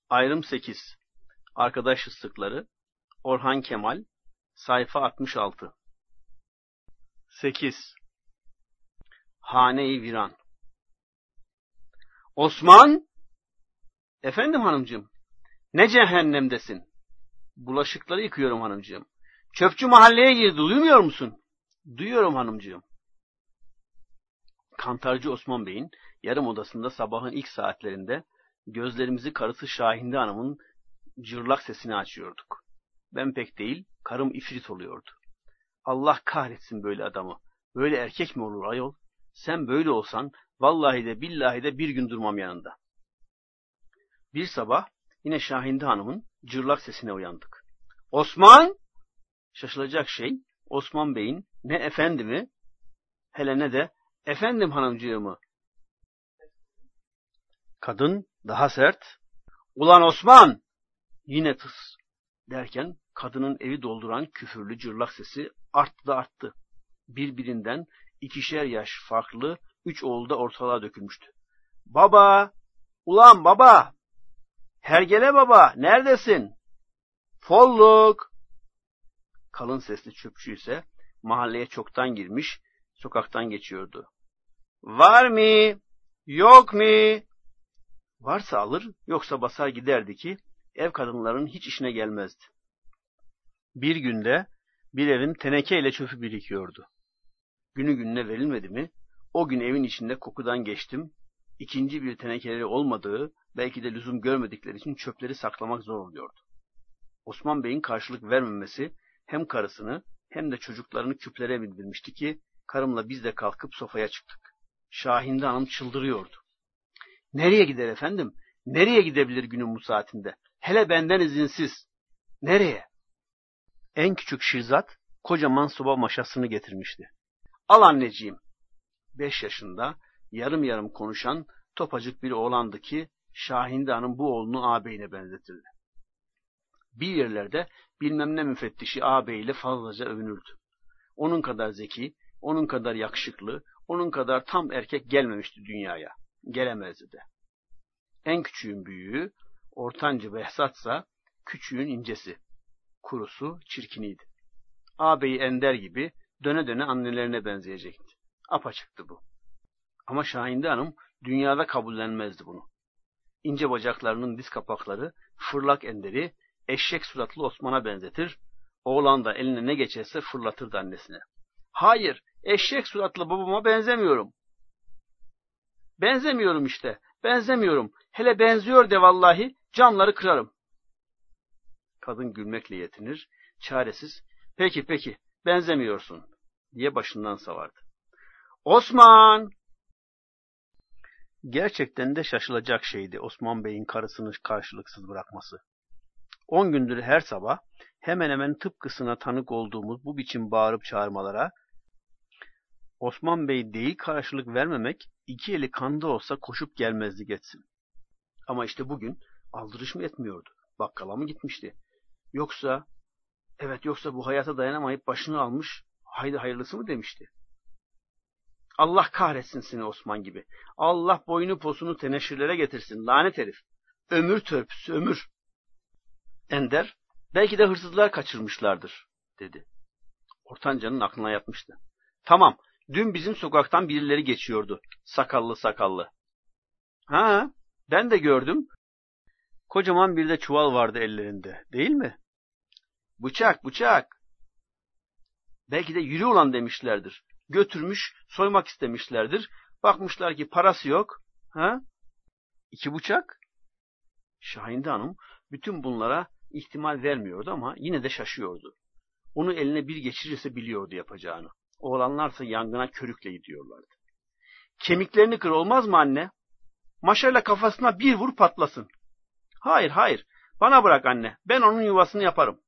Ayrım 8. Arkadaş ıslıkları. Orhan Kemal. Sayfa 66. 8. Hane-i viran. Osman! Efendim hanımcığım. Ne cehennemdesin? Bulaşıkları yıkıyorum hanımcığım. Çöpçü mahalleye girdi, duymuyor musun? Duyuyorum hanımcığım. Kantarcı Osman Bey'in yarım odasında sabahın ilk saatlerinde gözlerimizi karısı Şahinde Hanım'ın cırlak sesini açıyorduk. Ben pek değil, karım ifrit oluyordu. Allah kahretsin böyle adamı. Böyle erkek mi olur ayol? Sen böyle olsan vallahi de billahi de bir gün durmam yanında. Bir sabah yine Şahinde Hanım'ın cırlak sesine uyandık. Osman! Şaşılacak şey Osman Bey'in ne efendimi hele ne de efendim hanımcığımı. Kadın daha sert. Ulan Osman! Yine tıs derken kadının evi dolduran küfürlü cırlak sesi arttı da arttı. Birbirinden 2'şer yaş farklı 3 oğlu da ortalığa dökülmüştü. Baba! Ulan baba! Hergele baba! Neredesin? Folluk! Kalın sesli çöpçü ise mahalleye çoktan girmiş, sokaktan geçiyordu. Var mı? Yok mu? Varsa alır, yoksa basar giderdi ki ev kadınlarının hiç işine gelmezdi. Bir günde bir evin tenekeyle çöpü birikiyordu. Günü gününe verilmedi mi, o gün evin içinde kokudan geçtim, ikinci bir tenekeleri olmadığı, belki de lüzum görmedikleri için çöpleri saklamak zor oluyordu. Osman Bey'in karşılık vermemesi hem karısını hem de çocuklarını küplere bindirmişti ki karımla biz de kalkıp sofaya çıktık. Şahinde Hanım çıldırıyordu. Nereye gider efendim? Nereye gidebilir günün bu saatinde? Hele benden izinsiz. Nereye? En küçük Şirzat kocaman soba maşasını getirmişti. Al anneciğim. 5 yaşında yarım yarım konuşan topacık bir oğlandı ki Şahinde Hanım bu oğlunu ağabeyine benzetirdi. Bir yerlerde bilmem ne müfettişi ağabeyiyle fazlaca övünürdü. Onun kadar zeki, onun kadar yakışıklı, onun kadar tam erkek gelmemişti dünyaya. Gelemezdi de. En küçüğün büyüğü, ortancı Behzatsa küçüğün incesi. Kurusu çirkiniydi. Ağabeyi Ender gibi döne döne annelerine benzeyecekti. Apaçıktı bu. Ama Şahinde Hanım dünyada kabullenmezdi bunu. İnce bacaklarının diz kapakları fırlak Ender'i eşek suratlı Osman'a benzetir, oğlan da eline ne geçerse fırlatırdı annesine. Hayır, eşek suratlı babama benzemiyorum. Benzemiyorum işte, benzemiyorum. Hele benziyor de vallahi camları kırarım. Kadın gülmekle yetinir, çaresiz, peki, benzemiyorsun diye başından savardı. Osman! Gerçekten de şaşılacak şeydi Osman Bey'in karısını karşılıksız bırakması. 10 gündür her sabah hemen hemen tıpkısına tanık olduğumuz bu biçim bağırıp çağırmalara Osman Bey değil karşılık vermemek 2 eli kanda olsa koşup gelmezdi geçsin. Ama işte bugün aldırış mı etmiyordu? Bakkala mı gitmişti? Yoksa bu hayata dayanamayıp başını almış, haydi hayırlısı mı demişti? Allah kahretsin seni Osman gibi. Allah boynu posunu teneşirlere getirsin, lanet herif. Ömür törpüsü, ömür. Ender, belki de hırsızlar kaçırmışlardır, dedi. Ortancanın aklına yatmıştı. Tamam, dün bizim sokaktan birileri geçiyordu, sakallı. Ha, ben de gördüm. Kocaman bir de çuval vardı ellerinde, değil mi? Bıçak. Belki de yürü ulan demişlerdir. Götürmüş, soymak istemişlerdir. Bakmışlar ki parası yok. Ha? 2 bıçak. Şahinde Hanım bütün bunlara ihtimal vermiyordu ama yine de şaşıyordu. Onu eline bir geçirirse biliyordu yapacağını. Oğlanlarsa yangına körükle gidiyorlardı. Kemiklerini kır olmaz mı anne? Maşayla kafasına bir vur patlasın. Hayır. Bana bırak anne. Ben onun yuvasını yaparım.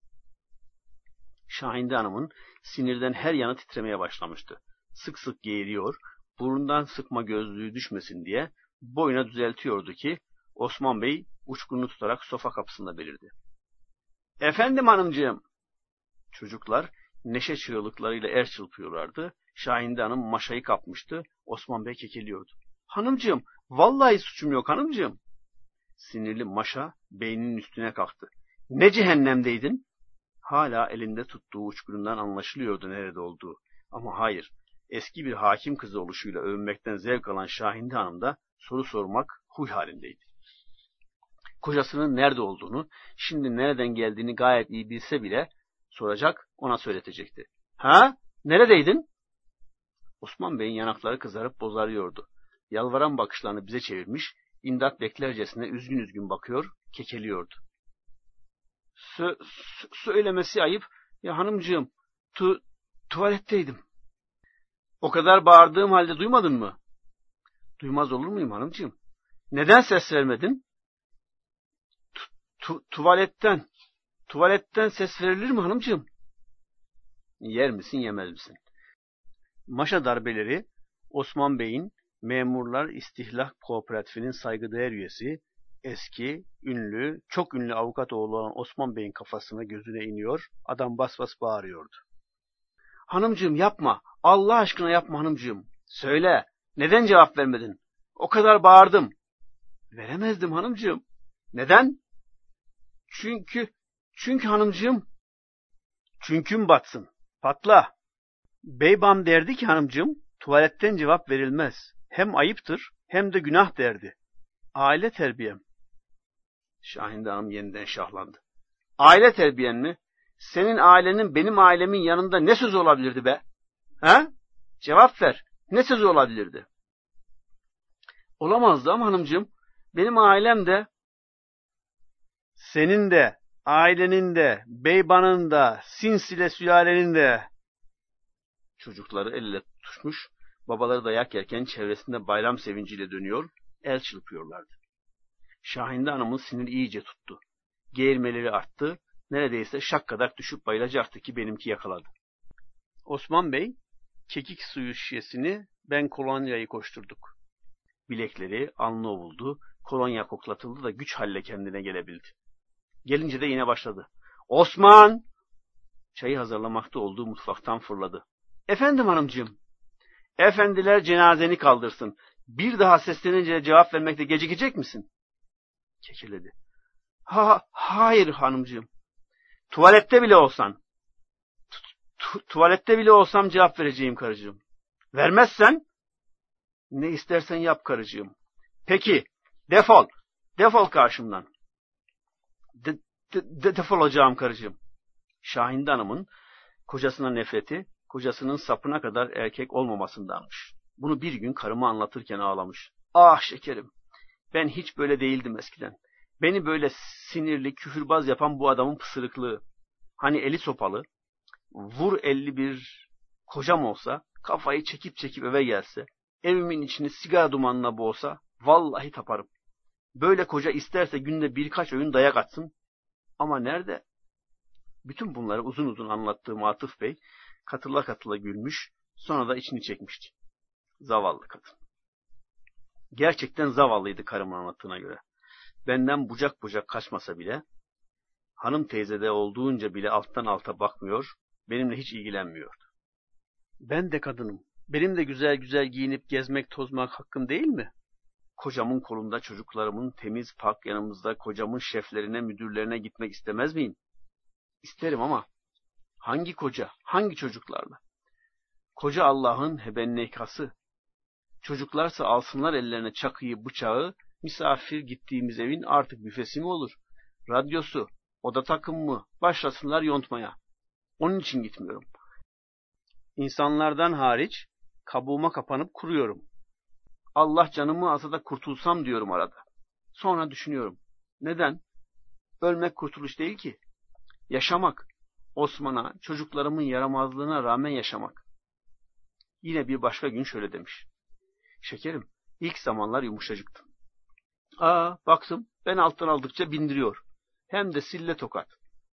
Şahinde Hanım'ın sinirden her yanı titremeye başlamıştı. Sık sık geğiriyor, burnundan sıkma gözlüğü düşmesin diye boyuna düzeltiyordu ki Osman Bey uçkununu tutarak sofa kapısında belirdi. Efendim hanımcığım. Çocuklar neşe çığlıklarıyla er çırpıyorlardı. Şahinde Hanım maşayı kapmıştı. Osman Bey kekeliyordu. Hanımcığım, vallahi suçum yok hanımcığım. Sinirli Maşa beyninin üstüne kalktı. Ne cehennemdeydin? Hala elinde tuttuğu uçkurundan anlaşılıyordu nerede olduğu. Ama hayır, eski bir hakim kızı oluşuyla övünmekten zevk alan Şahinde Hanım da soru sormak huy halindeydi. Kocasının nerede olduğunu, şimdi nereden geldiğini gayet iyi bilse bile soracak, ona söyletecekti. Ha? Neredeydin? Osman Bey'in yanakları kızarıp bozarıyordu. Yalvaran bakışlarını bize çevirmiş, imdat beklercesine üzgün üzgün bakıyor, kekeliyordu. Söylemesi ayıp. Ya hanımcığım, tuvaletteydim. O kadar bağırdığım halde duymadın mı? Duymaz olur muyum hanımcığım? Neden ses vermedin? Tuvaletten ses verilir mi hanımcığım? Yer misin, yemez misin? Maşa darbeleri Osman Bey'in Memurlar İstihlak Kooperatifinin saygıdeğer üyesi, eski, ünlü, çok ünlü avukat oğlu olan Osman Bey'in kafasına gözüne iniyor, adam bas bas bağırıyordu. Hanımcığım yapma, Allah aşkına yapma hanımcığım. Söyle, neden cevap vermedin? O kadar bağırdım. Veremezdim hanımcığım. Neden? Çünkü hanımcığım. Çünküm batsın. Patla. Beybam derdi ki hanımcığım, tuvaletten cevap verilmez. Hem ayıptır hem de günah derdi. Aile terbiyem. Şahinde Hanım yeniden şahlandı. Aile terbiyen mi? Senin ailenin benim ailemin yanında ne sözü olabilirdi be? Ha? Cevap ver. Ne sözü olabilirdi? Olamazdı ama hanımcığım, benim ailem de, senin de, ailenin de, beybanın da, sinsile sülalenin de. Çocukları el ele tutuşmuş, babaları dayak yerken çevresinde bayram sevinciyle dönüyor, el çırpıyorlardı. Şahinde Hanım'ın siniri iyice tuttu. Geğirmeleri arttı, neredeyse şakkadak düşüp bayılacaktı ki benimki yakaladı. Osman Bey, kekik suyu şişesini, ben kolonyayı koşturduk. Bilekleri, alnı ovuldu, kolonya koklatıldı da güç halle kendine gelebildi. Gelince de yine başladı. Osman! Çayı hazırlamakta olduğu mutfaktan fırladı. Efendim hanımcığım. Efendiler cenazeni kaldırsın. Bir daha seslenince cevap vermekte gecikecek misin? Kekeledi. Hayır hanımcığım. Tuvalette bile olsan. Tuvalette bile olsam cevap vereceğim karıcığım. Vermezsen? Ne istersen yap karıcığım. Peki, defol. Defol karşımdan. Defolacağım karıcığım. Şahinde Hanım'ın kocasına nefreti, kocasının sapına kadar erkek olmamasındanmış. Bunu bir gün karıma anlatırken ağlamış. Ah şekerim, ben hiç böyle değildim eskiden. Beni böyle sinirli, küfürbaz yapan bu adamın pısırıklığı. Hani eli sopalı, vur elli bir kocam olsa, kafayı çekip eve gelse, evimin içini sigara dumanına boğsa, vallahi taparım. Böyle koca isterse günde birkaç öğün dayak atsın. Ama nerede? Bütün bunları uzun uzun anlattığım Atıf Bey, katıla gülmüş, sonra da içini çekmişti. Zavallı kadın. Gerçekten zavallıydı karımın anlattığına göre. Benden bucak bucak kaçmasa bile, hanım teyzede olduğunca bile alttan alta bakmıyor, benimle hiç ilgilenmiyordu. Ben de kadınım. Benim de güzel güzel giyinip gezmek, tozmak hakkım değil mi? Kocamın kolunda çocuklarımın temiz pak yanımızda kocamın şeflerine, müdürlerine gitmek istemez miyim? İsterim ama hangi koca, hangi çocuklarla? Koca Allah'ın hebennekası. Çocuklarsa alsınlar ellerine çakıyı, bıçağı, misafir gittiğimiz evin artık büfesi mi olur? Radyosu, oda takımı mı? Başlasınlar yontmaya. Onun için gitmiyorum. İnsanlardan hariç kabuğuma kapanıp kuruyorum. Allah canımı alsa da kurtulsam diyorum arada. Sonra düşünüyorum. Neden? Ölmek kurtuluş değil ki. Yaşamak. Osman'a, çocuklarımın yaramazlığına rağmen yaşamak. Yine bir başka gün şöyle demiş. Şekerim, ilk zamanlar yumuşacıktım. Baktım, ben alttan aldıkça bindiriyor. Hem de sille tokat.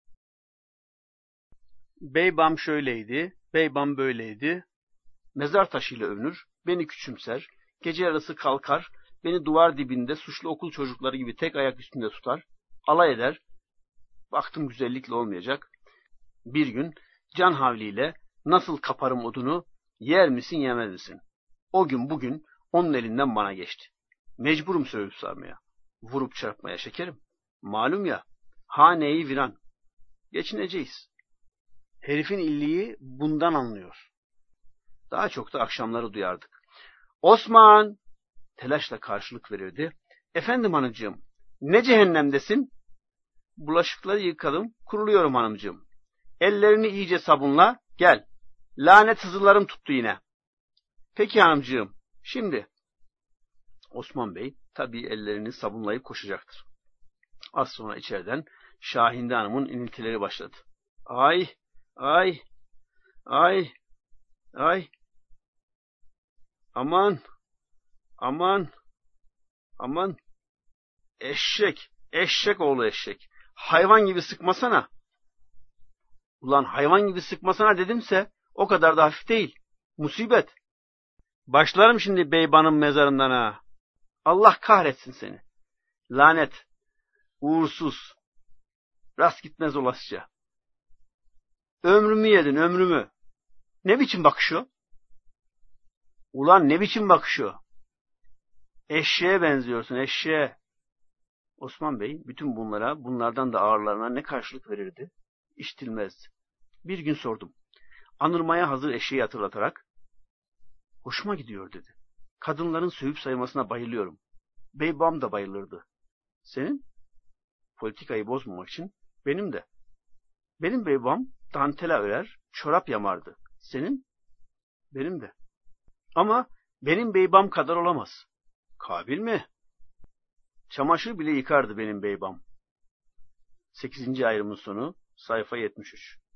Beybam şöyleydi, beybam böyleydi. Mezar taşıyla övünür, beni küçümser, gece yarısı kalkar, beni duvar dibinde suçlu okul çocukları gibi tek ayak üstünde tutar, alay eder. Baktım güzellikle olmayacak. Bir gün can havliyle nasıl kaparım odunu, yer misin yemez misin? O gün bugün onun elinden bana geçti. Mecburum söğüt sarmaya. vurup çarpmaya şekerim. Malum ya, haneyi viran. Geçineceğiz. Herifin illiği bundan anlıyor. Daha çok da akşamları duyardık. Osman! Telaşla karşılık verirdi. Efendim hanımcığım, ne cehennemdesin? Bulaşıkları yıkadım, kuruluyorum hanımcığım. Ellerini iyice sabunla, gel. Lanet sızılarım tuttu yine. Peki hanımcığım, şimdi. Osman Bey tabii ellerini sabunlayıp koşacaktır. Az sonra içeriden Şahinde Hanım'ın iniltileri başladı. Ay, ay, ay, ay. Aman, aman, aman. Eşek, eşek oğlu eşek. Hayvan gibi sıkmasana. Ulan hayvan gibi sıkmasana dedimse o kadar da hafif değil. Musibet. Başlarım şimdi Beyban'ın mezarından ha. Allah kahretsin seni. Lanet. Uğursuz. Rast gitmez olasıca. Ömrümü yedin, ömrümü. Ne biçim bakışıyor? Ulan ne biçim bakışıyor? Eşeğe benziyorsun, eşeğe. Osman Bey bütün bunlardan da ağırlarına ne karşılık verirdi? İşitilmezdi. Bir gün sordum. Anırmaya hazır eşeği hatırlatarak, hoşuma gidiyor dedi. Kadınların sövüp saymasına bayılıyorum. Beybam da bayılırdı. Senin? Politikayı bozmamak için benim de. Benim beybam dantela örer, çorap yamardı. Senin? Benim de. Ama benim beybam kadar olamaz. Kabil mi? Çamaşır bile yıkardı benim beybam. 8. ayrımın sonu, sayfa 73.